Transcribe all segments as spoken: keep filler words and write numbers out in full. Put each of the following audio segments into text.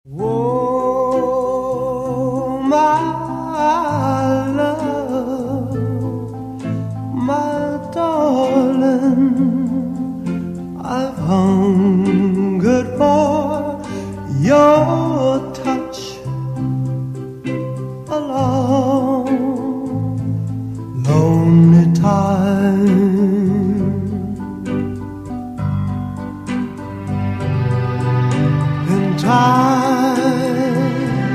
Oh, my love, my darling, I've hungered for your touch a long, lonely time. And time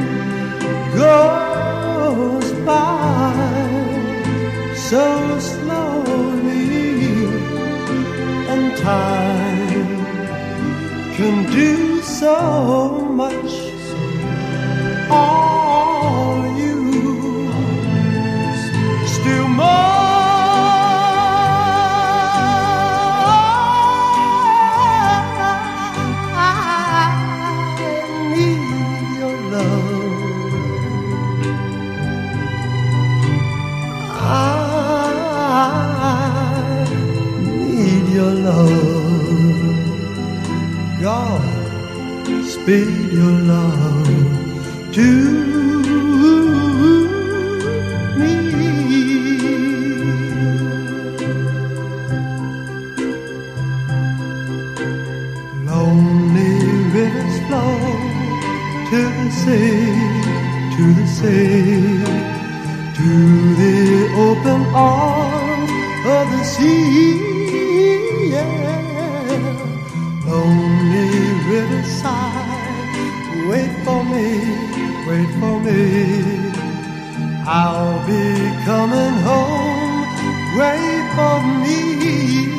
goes by so slowly, and time can do so much. All you still more. Your love, God, speed your love to me. Lonely rivers flow to the sea, to the sea, to the open arms of the sea. Lonely riverside, wait for me, wait for me. I'll be coming home, wait for me.